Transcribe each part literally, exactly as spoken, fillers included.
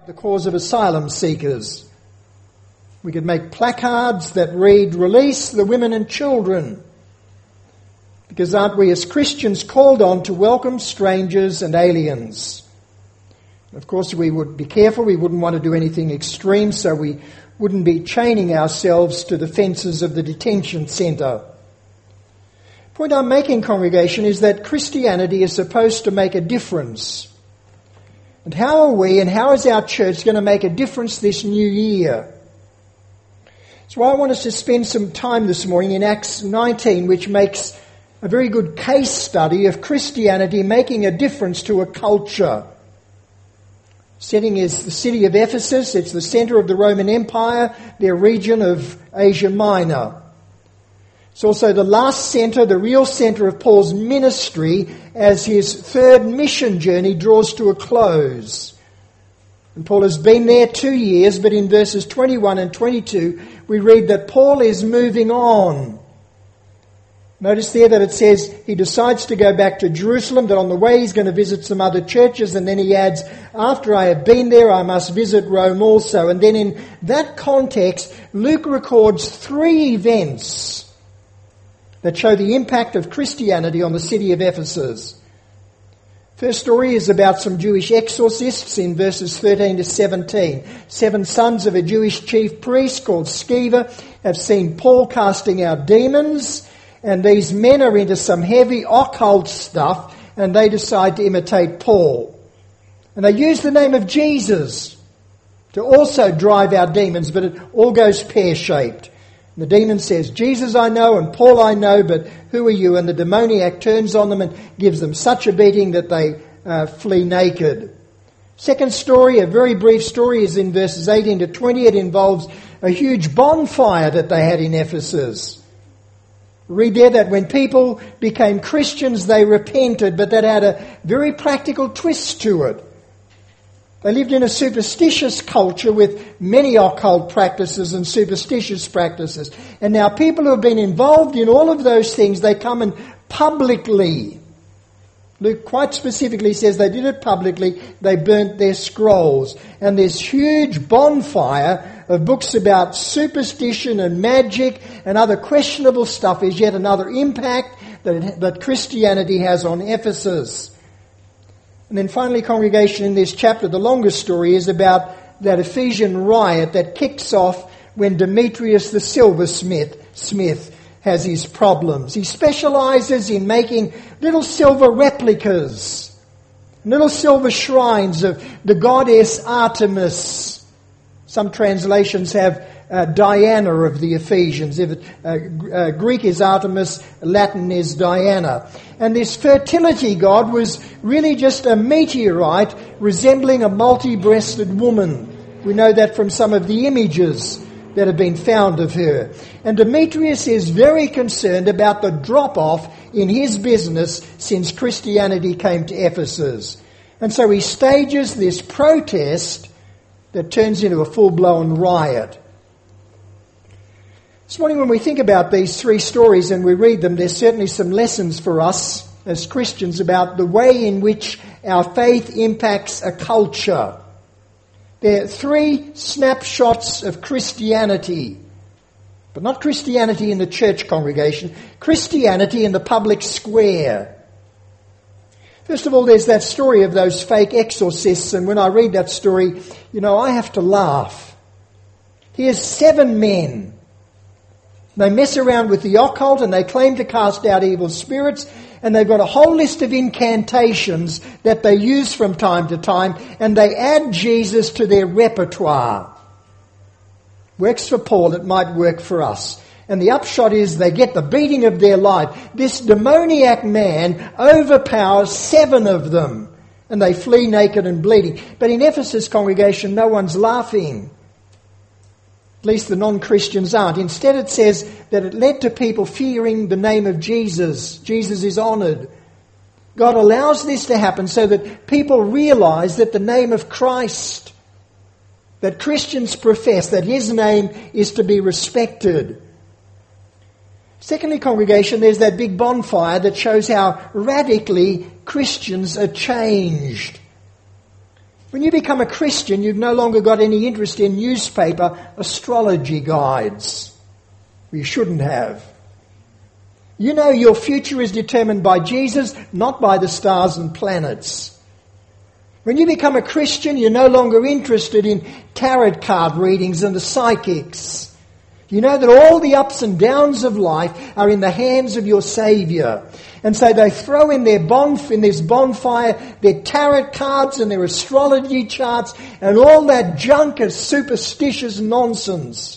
the cause of asylum seekers. We could make placards that read, "Release the women and children." Because aren't we as Christians called on to welcome strangers and aliens? Of course, we would be careful. We wouldn't want to do anything extreme, so we wouldn't be chaining ourselves to the fences of the detention centre. The point I'm making, congregation, is that Christianity is supposed to make a difference. And how are we and how is our church going to make a difference this new year? So I want us to spend some time this morning in Acts nineteen, which makes a very good case study of Christianity making a difference to a culture. Setting is the city of Ephesus. It's the centre of the Roman Empire, their region of Asia Minor. It's also the last centre, the real centre of Paul's ministry as his third mission journey draws to a close. And Paul has been there two years, but in verses twenty-one and twenty-two we read that Paul is moving on. Notice there that it says he decides to go back to Jerusalem, that on the way he's going to visit some other churches, and then he adds, after I have been there, I must visit Rome also. And then in that context, Luke records three events that show the impact of Christianity on the city of Ephesus. First story is about some Jewish exorcists in verses thirteen to seventeen. Seven sons of a Jewish chief priest called Sceva have seen Paul casting out demons, and these men are into some heavy occult stuff, and they decide to imitate Paul. And they use the name of Jesus to also drive out demons, but it all goes pear-shaped. The demon says, "Jesus I know and Paul I know, but who are you?" And the demoniac turns on them and gives them such a beating that they uh, flee naked. Second story, a very brief story, is in verses eighteen to twenty. It involves a huge bonfire that they had in Ephesus. Read there that when people became Christians, they repented, but that had a very practical twist to it. They lived in a superstitious culture with many occult practices and superstitious practices. And now people who have been involved in all of those things, they come and publicly, Luke quite specifically says they did it publicly, they burnt their scrolls. And this huge bonfire of books about superstition and magic and other questionable stuff is yet another impact that, that Christianity has on Ephesus. And then finally, congregation, in this chapter, the longest story is about that Ephesian riot that kicks off when Demetrius the silversmith Smith has his problems. He specialises in making little silver replicas, little silver shrines of the goddess Artemis. Some translations have uh, Diana of the Ephesians. If it, uh, uh, Greek is Artemis, Latin is Diana. And this fertility god was really just a meteorite resembling a multi-breasted woman. We know that from some of the images that have been found of her. And Demetrius is very concerned about the drop-off in his business since Christianity came to Ephesus. And so he stages this protest that turns into a full-blown riot. This morning when we think about these three stories and we read them, there's certainly some lessons for us as Christians about the way in which our faith impacts a culture. There are three snapshots of Christianity, but not Christianity in the church congregation, Christianity in the public square. First of all, there's that story of those fake exorcists, and when I read that story, you know, I have to laugh. Here's seven men. They mess around with the occult and they claim to cast out evil spirits, and they've got a whole list of incantations that they use from time to time, and they add Jesus to their repertoire. Works for Paul, it might work for us. And the upshot is they get the beating of their life. This demoniac man overpowers seven of them, and they flee naked and bleeding. But in Ephesus congregation, no one's laughing. At least the non-Christians aren't. Instead it says that it led to people fearing the name of Jesus. Jesus is honoured. God allows this to happen so that people realise that the name of Christ, that Christians profess, that his name is to be respected. Secondly, congregation, there's that big bonfire that shows how radically Christians are changed. When you become a Christian, you've no longer got any interest in newspaper astrology guides. You shouldn't have. You know your future is determined by Jesus, not by the stars and planets. When you become a Christian, you're no longer interested in tarot card readings and the psychics. You know that all the ups and downs of life are in the hands of your Saviour. And so they throw in their bonf- in this bonfire their tarot cards and their astrology charts and all that junk of superstitious nonsense.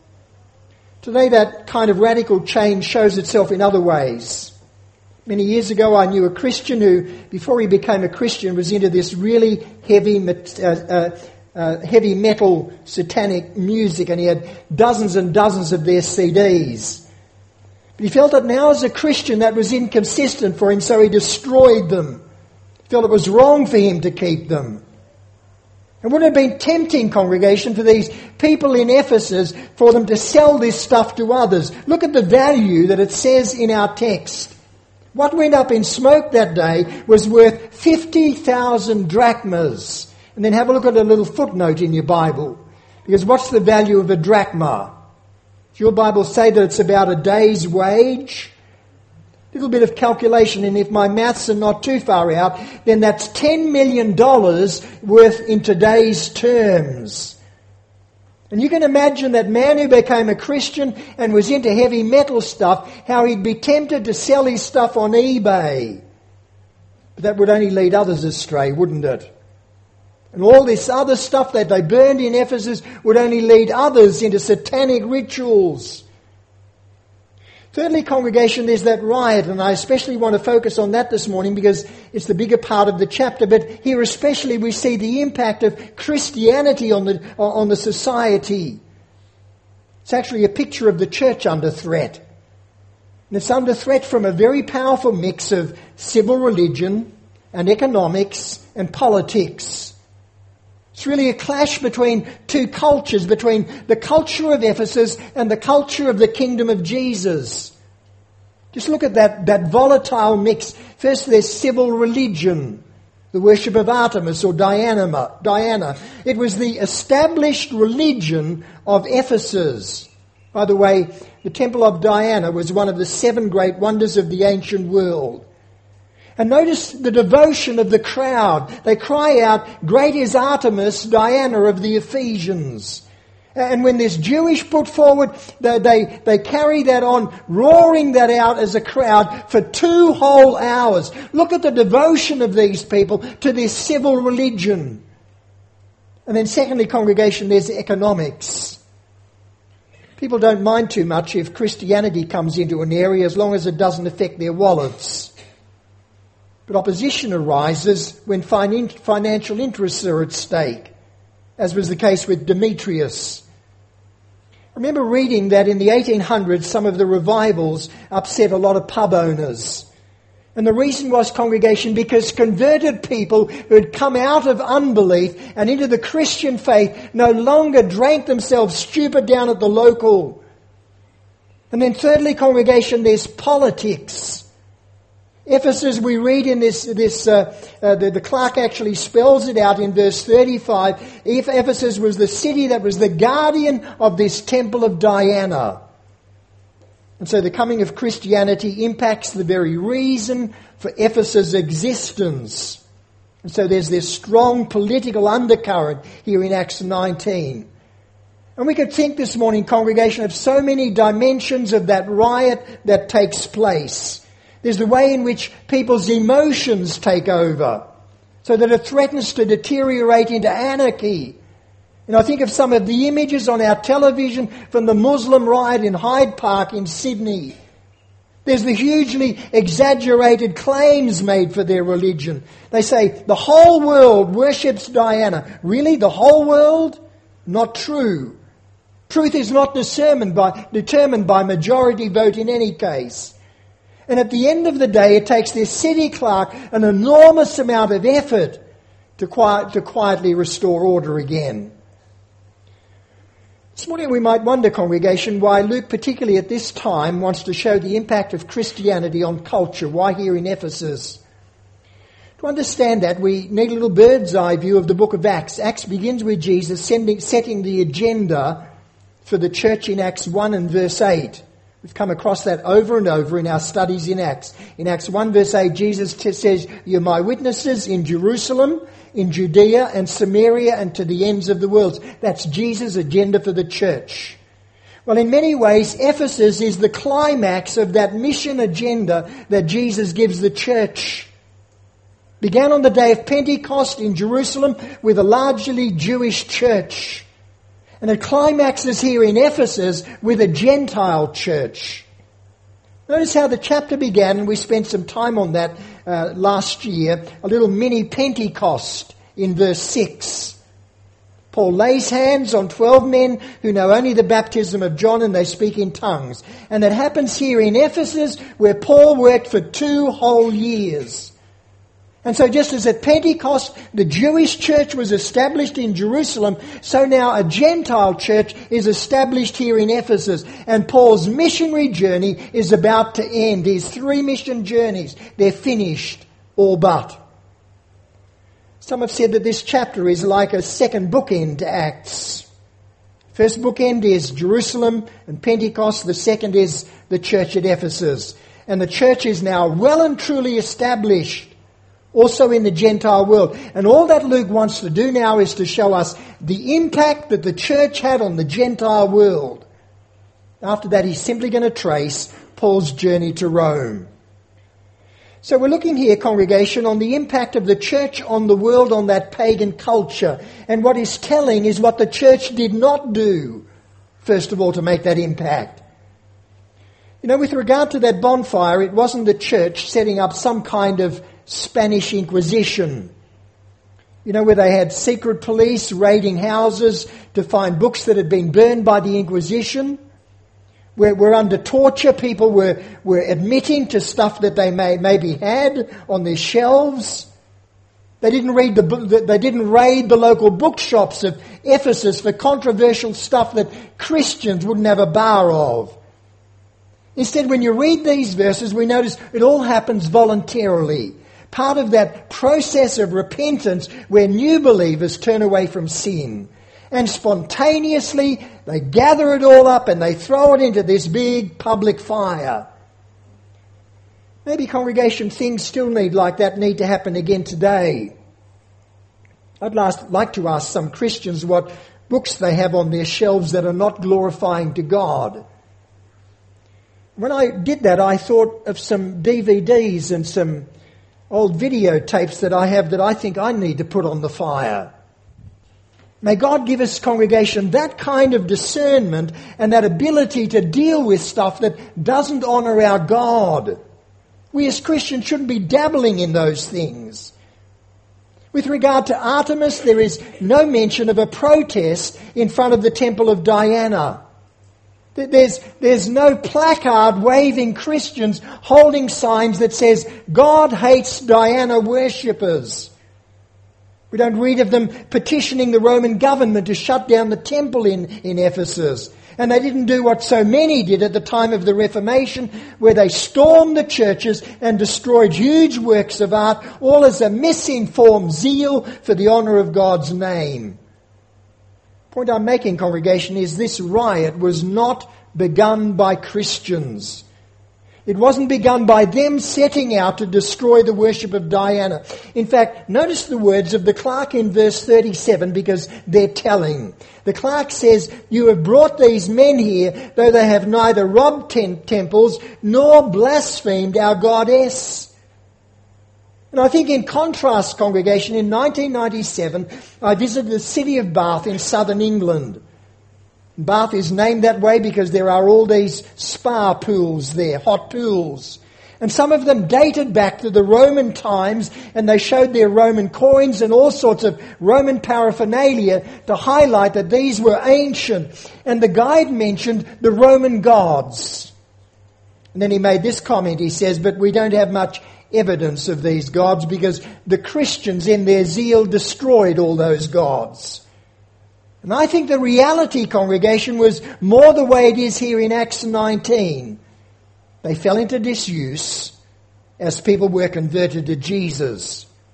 Today that kind of radical change shows itself in other ways. Many years ago I knew a Christian who, before he became a Christian, was into this really heavy uh, uh, Uh, heavy metal satanic music, and he had dozens and dozens of their C Ds. But he felt that now as a Christian that was inconsistent for him, so he destroyed them. He felt it was wrong for him to keep them. It would have been tempting, congregation, for these people in Ephesus for them to sell this stuff to others. Look at the value that it says in our text. What went up in smoke that day was worth fifty thousand drachmas. And then have a look at a little footnote in your Bible. Because what's the value of a drachma? Does your Bible say that it's about a day's wage? A little bit of calculation, and if my maths are not too far out, then that's ten million dollars worth in today's terms. And you can imagine that man who became a Christian and was into heavy metal stuff, how he'd be tempted to sell his stuff on eBay. But that would only lead others astray, wouldn't it? And all this other stuff that they burned in Ephesus would only lead others into satanic rituals. Thirdly, congregation, there's that riot, and I especially want to focus on that this morning because it's the bigger part of the chapter. But here especially we see the impact of Christianity on the, on the society. It's actually a picture of the church under threat. And it's under threat from a very powerful mix of civil religion and economics and politics. It's really a clash between two cultures, between the culture of Ephesus and the culture of the kingdom of Jesus. Just look at that, that volatile mix. First there's civil religion, the worship of Artemis or Diana. Diana. It was the established religion of Ephesus. By the way, the temple of Diana was one of the seven great wonders of the ancient world. And notice the devotion of the crowd. They cry out, "Great is Artemis, Diana of the Ephesians." And when this Jewish put forward, they, they, they carry that on, roaring that out as a crowd for two whole hours. Look at the devotion of these people to this civil religion. And then secondly, congregation, there's economics. People don't mind too much if Christianity comes into an area as long as it doesn't affect their wallets. But opposition arises when financial interests are at stake, as was the case with Demetrius. I remember reading that in the eighteen hundreds some of the revivals upset a lot of pub owners. And the reason was, congregation, because converted people who had come out of unbelief and into the Christian faith no longer drank themselves stupid down at the local. And then thirdly, congregation, there's politics. Ephesus, we read in this, this uh, uh, the, the clerk actually spells it out in verse thirty-five. Ephesus was the city that was the guardian of this temple of Diana. And so the coming of Christianity impacts the very reason for Ephesus' existence. And so there's this strong political undercurrent here in Acts nineteen. And we could think this morning, congregation, of so many dimensions of that riot that takes place. There's the way in which people's emotions take over, so that it threatens to deteriorate into anarchy. And I think of some of the images on our television from the Muslim riot in Hyde Park in Sydney. There's the hugely exaggerated claims made for their religion. They say the whole world worships Diana. Really? The whole world? Not true. Truth is not determined by, determined by majority vote in any case. And at the end of the day, it takes this city clerk an enormous amount of effort to, quiet, to quietly restore order again. This morning we might wonder, congregation, why Luke, particularly at this time, wants to show the impact of Christianity on culture. Why here in Ephesus? To understand that, we need a little bird's eye view of the book of Acts. Acts begins with Jesus sending, setting the agenda for the church in Acts one and verse eight. We've come across that over and over in our studies in Acts. In Acts one verse eight, Jesus t- says, "You're my witnesses in Jerusalem, in Judea and Samaria and to the ends of the world." That's Jesus' agenda for the church. Well, in many ways, Ephesus is the climax of that mission agenda that Jesus gives the church. Began on the day of Pentecost in Jerusalem with a largely Jewish church. And it climaxes here in Ephesus with a Gentile church. Notice how the chapter began, and we spent some time on that uh, last year, a little mini Pentecost in verse six. Paul lays hands on twelve men who know only the baptism of John and they speak in tongues. And that happens here in Ephesus where Paul worked for two whole years. And so just as at Pentecost the Jewish church was established in Jerusalem, so now a Gentile church is established here in Ephesus. And Paul's missionary journey is about to end. His three mission journeys, they're finished, all but. Some have said that this chapter is like a second bookend to Acts. First bookend is Jerusalem and Pentecost. The second is the church at Ephesus. And the church is now well and truly established also in the Gentile world. And all that Luke wants to do now is to show us the impact that the church had on the Gentile world. After that, he's simply going to trace Paul's journey to Rome. So we're looking here, congregation, on the impact of the church on the world, on that pagan culture. And what he's telling is what the church did not do, first of all, to make that impact. You know, with regard to that bonfire, it wasn't the church setting up some kind of Spanish Inquisition. You know, where they had secret police raiding houses to find books that had been burned by the Inquisition. Where, where under torture people were, were admitting to stuff that they may maybe had on their shelves. They didn't read the they didn't raid the local bookshops of Ephesus for controversial stuff that Christians wouldn't have a bar of. Instead, when you read these verses, we notice it all happens voluntarily. Part of that process of repentance where new believers turn away from sin. And spontaneously, they gather it all up and they throw it into this big public fire. Maybe, congregation, things still need like that need to happen again today. I'd last, like to ask some Christians what books they have on their shelves that are not glorifying to God. When I did that, I thought of some D V Ds and some old videotapes that I have that I think I need to put on the fire. May God give us, congregation, that kind of discernment and that ability to deal with stuff that doesn't honour our God. We as Christians shouldn't be dabbling in those things. With regard to Artemis, there is no mention of a protest in front of the temple of Diana. There's, there's no placard waving Christians holding signs that says, God hates Diana worshippers. We don't read of them petitioning the Roman government to shut down the temple in, in Ephesus. And they didn't do what so many did at the time of the Reformation, where they stormed the churches and destroyed huge works of art, all as a misinformed zeal for the honour of God's name. The point I'm making, congregation, is this riot was not begun by Christians. It wasn't begun by them setting out to destroy the worship of Diana. In fact, notice the words of the clerk in verse thirty-seven because they're telling. The clerk says, "You have brought these men here, though they have neither robbed ten- temples nor blasphemed our goddess." And I think in contrast, congregation, in nineteen ninety-seven, I visited the city of Bath in southern England. Bath is named that way because there are all these spa pools there, hot pools. And some of them dated back to the Roman times, and they showed their Roman coins and all sorts of Roman paraphernalia to highlight that these were ancient. And the guide mentioned the Roman gods. And then he made this comment, he says, "But we don't have much evidence of these gods because the Christians in their zeal destroyed all those gods." And I think the reality, congregation, was more the way it is here in Acts nineteen. They fell into disuse as people were converted to Jesus.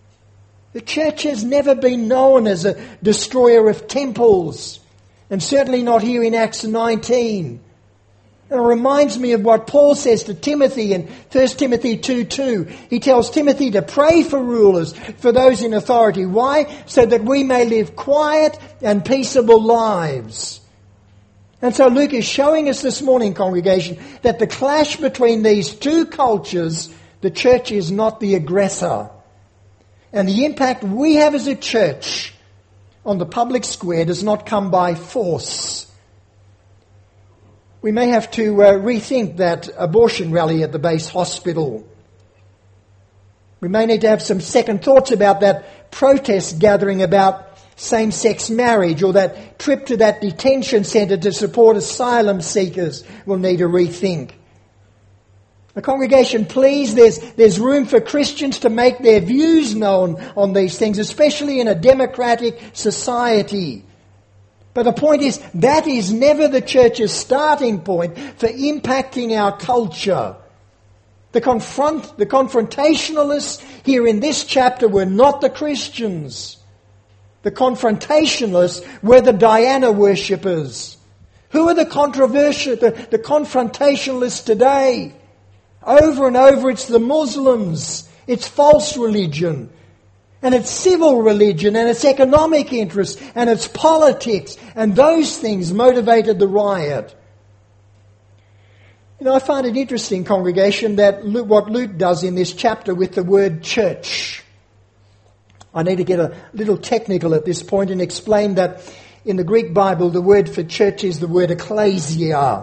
The church has never been known as a destroyer of temples, and certainly not here in Acts nineteen. And it reminds me of what Paul says to Timothy in First Timothy two two. He tells Timothy to pray for rulers, for those in authority. Why? So that we may live quiet and peaceable lives. And so Luke is showing us this morning, congregation, that the clash between these two cultures, the church is not the aggressor. And the impact we have as a church on the public square does not come by force. We may have to uh, rethink that abortion rally at the base hospital. We may need to have some second thoughts about that protest gathering about same-sex marriage, or that trip to that detention centre to support asylum seekers. We'll need a rethink. The congregation, please, there's, there's room for Christians to make their views known on these things, especially in a democratic society. But the point is, that is never the church's starting point for impacting our culture. The confront, the confrontationalists here in this chapter were not the Christians. The confrontationalists were the Diana worshippers. Who are the controversial, the, the confrontationalists today? Over and over, it's the Muslims. It's false religion. And it's civil religion, and it's economic interests, and it's politics. And those things motivated the riot. You know, I find it interesting, congregation, that Luke, what Luke does in this chapter with the word church. I need to get a little technical at this point and explain that in the Greek Bible, the word for church is the word ecclesia.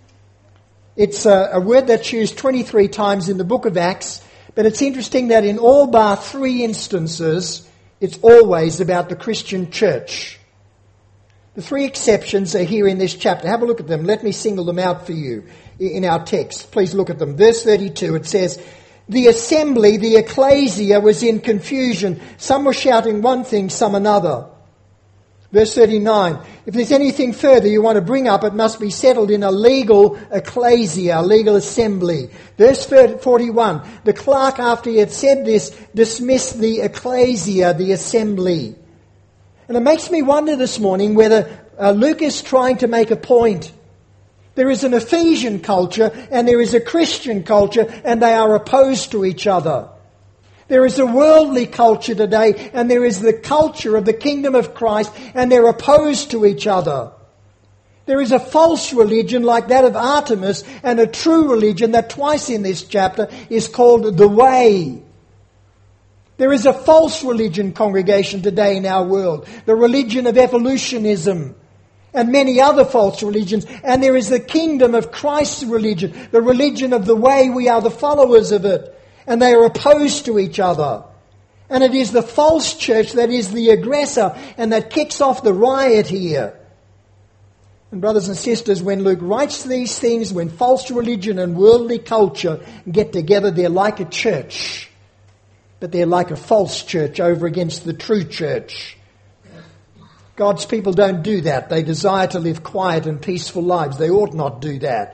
It's a, a word that's used twenty-three times in the book of Acts, but it's interesting that in all bar three instances, it's always about the Christian church. The three exceptions are here in this chapter. Have a look at them. Let me single them out for you in our text. Please look at them. Verse thirty-two, it says, "The assembly, the ecclesia, was in confusion. Some were shouting one thing, some another." Verse thirty-nine, "If there's anything further you want to bring up, it must be settled in a legal ecclesia, a legal assembly." Verse forty-one, "The clerk, after he had said this, dismissed the ecclesia, the assembly." And it makes me wonder this morning whether uh, Luke is trying to make a point. There is an Ephesian culture and there is a Christian culture, and they are opposed to each other. There is a worldly culture today, and there is the culture of the kingdom of Christ, and they're opposed to each other. There is a false religion like that of Artemis, and a true religion that twice in this chapter is called the Way. There is a false religion, congregation, today in our world, the religion of evolutionism, and many other false religions. And there is the kingdom of Christ's religion, the religion of the Way. We are the followers of it. And they are opposed to each other. And it is the false church that is the aggressor and that kicks off the riot here. And brothers and sisters, when Luke writes these things, when false religion and worldly culture get together, they're like a church. But they're like a false church over against the true church. God's people don't do that. They desire to live quiet and peaceful lives. They ought not do that.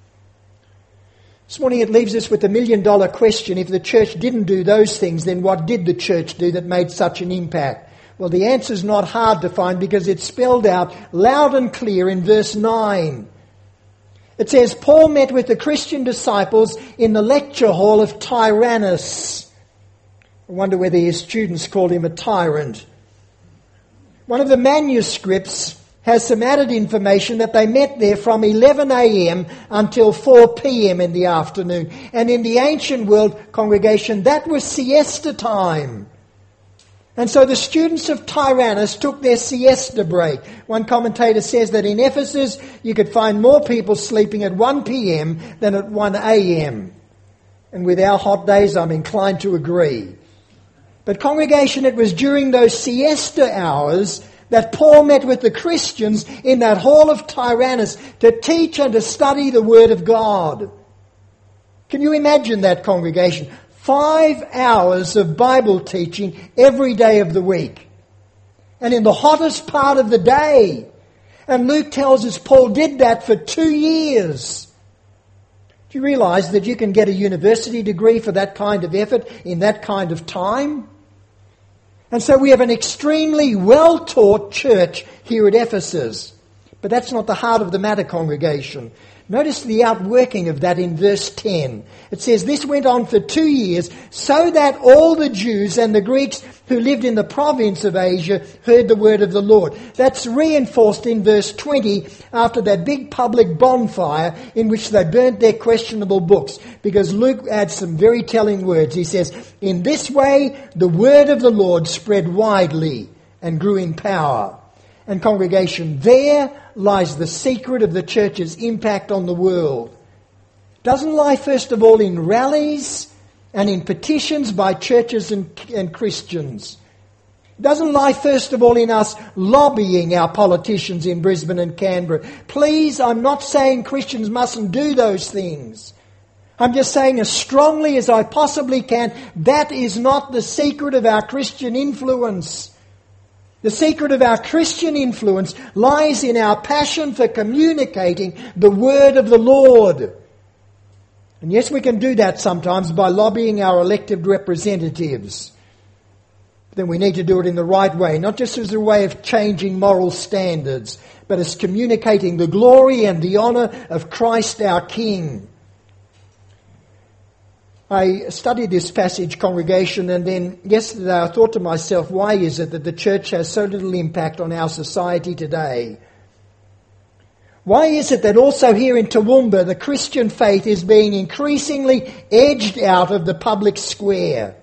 This morning it leaves us with a million dollar question. If the church didn't do those things, then what did the church do that made such an impact? Well, the answer's not hard to find because it's spelled out loud and clear in verse nine. It says, Paul met with the Christian disciples in the lecture hall of Tyrannus. I wonder whether his students called him a tyrant. One of the manuscripts has some added information that they met there from eleven a.m. until four p.m. in the afternoon. And in the ancient world, congregation, that was siesta time. And so the students of Tyrannus took their siesta break. One commentator says that in Ephesus, you could find more people sleeping at one p.m. than at one a.m. And with our hot days, I'm inclined to agree. But congregation, it was during those siesta hours that Paul met with the Christians in that hall of Tyrannus to teach and to study the Word of God. Can you imagine that, congregation? Five hours of Bible teaching every day of the week. And in the hottest part of the day. And Luke tells us Paul did that for two years. Do you realise that you can get a university degree for that kind of effort in that kind of time? And so we have an extremely well-taught church here at Ephesus. But that's not the heart of the matter, congregation. Notice the outworking of that in verse ten. It says, this went on for two years, so that all the Jews and the Greeks who lived in the province of Asia heard the word of the Lord. That's reinforced in verse twenty after that big public bonfire in which they burnt their questionable books. Because Luke adds some very telling words. He says, in this way the word of the Lord spread widely and grew in power. And congregation, there lies the secret of the church's impact on the world. It doesn't lie first of all in rallies and in petitions by churches and, and Christians. It doesn't lie first of all in us lobbying our politicians in Brisbane and Canberra. Please, I'm not saying Christians mustn't do those things. I'm just saying as strongly as I possibly can, that is not the secret of our Christian influence. The secret of our Christian influence lies in our passion for communicating the word of the Lord. And yes, we can do that sometimes by lobbying our elected representatives. But then we need to do it in the right way, not just as a way of changing moral standards, but as communicating the glory and the honour of Christ our King. I studied this passage, congregation, and then yesterday I thought to myself, why is it that the church has so little impact on our society today? Why is it that also here in Toowoomba the Christian faith is being increasingly edged out of the public square?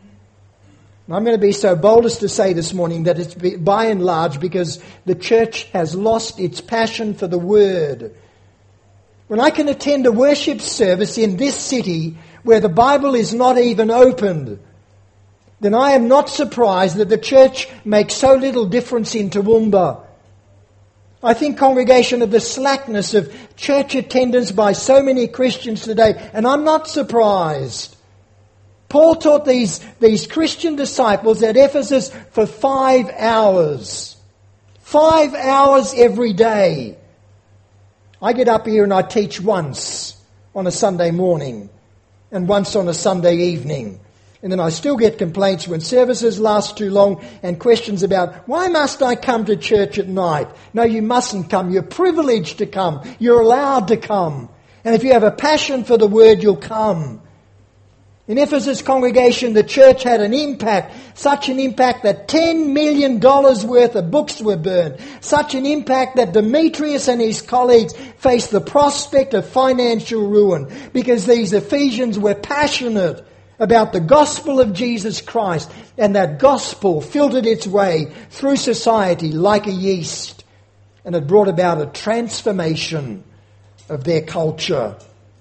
I'm going to be so bold as to say this morning that it's by and large because the church has lost its passion for the Word. When I can attend a worship service in this city where the Bible is not even opened, then I am not surprised that the church makes so little difference in Toowoomba. I think, congregation, of the slackness of church attendance by so many Christians today, and I'm not surprised. Paul taught these, these Christian disciples at Ephesus for five hours. Five hours every day. I get up here and I teach once on a Sunday morning and once on a Sunday evening. And then I still get complaints when services last too long and questions about, why must I come to church at night? No, you mustn't come. You're privileged to come. You're allowed to come. And if you have a passion for the Word, you'll come. In Ephesus, congregation, the church had an impact, such an impact that ten million dollars worth of books were burned, such an impact that Demetrius and his colleagues faced the prospect of financial ruin because these Ephesians were passionate about the gospel of Jesus Christ, and that gospel filtered its way through society like a yeast, and it brought about a transformation of their culture.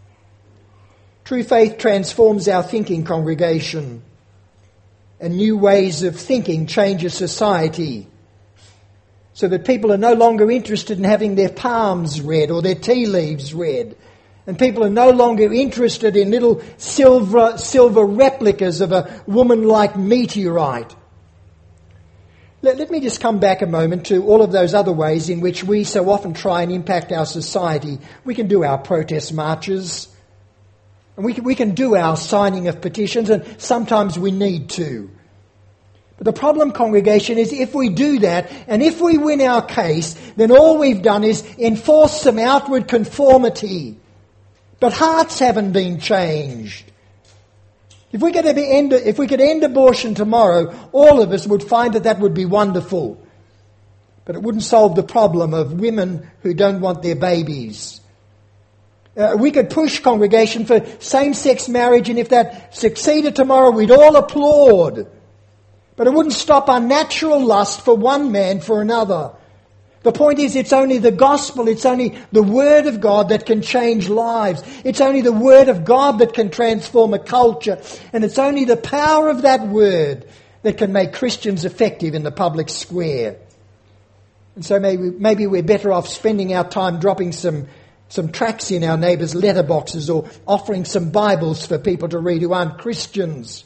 True faith transforms our thinking, congregation, and new ways of thinking changes society so that people are no longer interested in having their palms read or their tea leaves read, and people are no longer interested in little silver, silver replicas of a woman-like meteorite. Let, let me just come back a moment to all of those other ways in which we so often try and impact our society. We can do our protest marches, and we can, we can do our signing of petitions, and sometimes we need to. But the problem, congregation, is if we do that, and if we win our case, then all we've done is enforce some outward conformity. But hearts haven't been changed. If we could end, if we could end abortion tomorrow, all of us would find that that would be wonderful. But it wouldn't solve the problem of women who don't want their babies. Uh, we could push, congregation, for same-sex marriage, and if that succeeded tomorrow, we'd all applaud. But it wouldn't stop unnatural lust for one man for another. The point is, it's only the gospel, it's only the Word of God that can change lives. It's only the Word of God that can transform a culture. And it's only the power of that Word that can make Christians effective in the public square. And so maybe, maybe we're better off spending our time dropping some, some tracts in our neighbours' letterboxes or offering some Bibles for people to read who aren't Christians.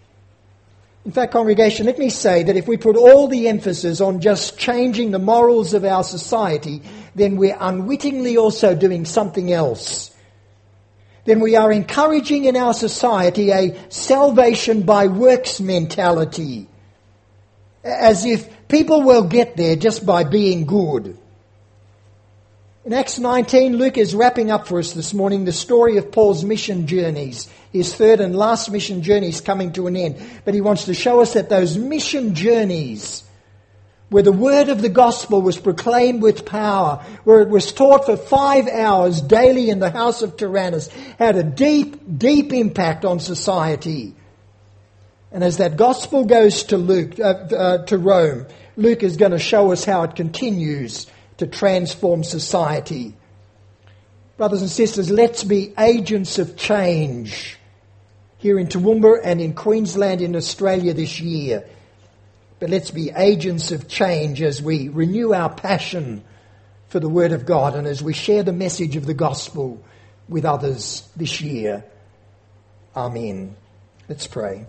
In fact, congregation, let me say that if we put all the emphasis on just changing the morals of our society, then we're unwittingly also doing something else. Then we are encouraging in our society a salvation by works mentality. as if people will get there just by being good. In Acts nineteen, Luke is wrapping up for us this morning the story of Paul's mission journeys. His third and last mission journey is coming to an end. But he wants to show us that those mission journeys, where the word of the gospel was proclaimed with power, where it was taught for five hours daily in the house of Tyrannus, had a deep, deep impact on society. And as that gospel goes to Luke, uh, uh, to Rome, Luke is going to show us how it continues to transform society. Brothers and sisters, let's be agents of change here in Toowoomba and in Queensland in Australia this year. But let's be agents of change as we renew our passion for the Word of God and as we share the message of the gospel with others this year. Amen. Let's pray.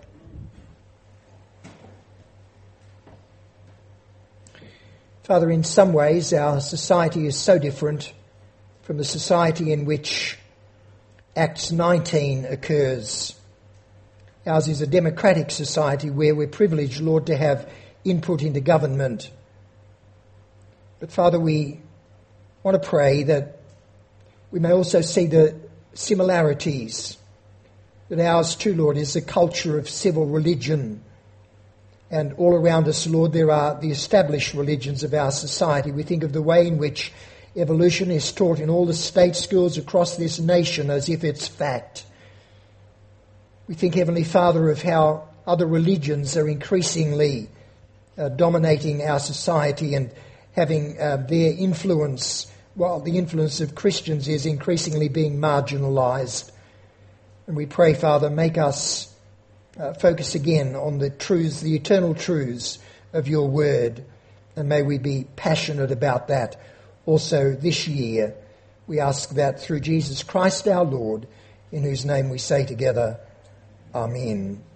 Father, in some ways our society is so different from the society in which Acts nineteen occurs. Ours is a democratic society where we're privileged, Lord, to have input into government. But Father, we want to pray that we may also see the similarities, that ours too, Lord, is a culture of civil religion. And all around us, Lord, there are the established religions of our society. We think of the way in which evolution is taught in all the state schools across this nation as if it's fact. We think, Heavenly Father, of how other religions are increasingly uh, dominating our society and having uh, their influence, while the influence of Christians is increasingly being marginalised. And we pray, Father, make us Uh, focus again on the truths, the eternal truths of your word. And may we be passionate about that also this year. We ask that through Jesus Christ our Lord, in whose name we say together, Amen.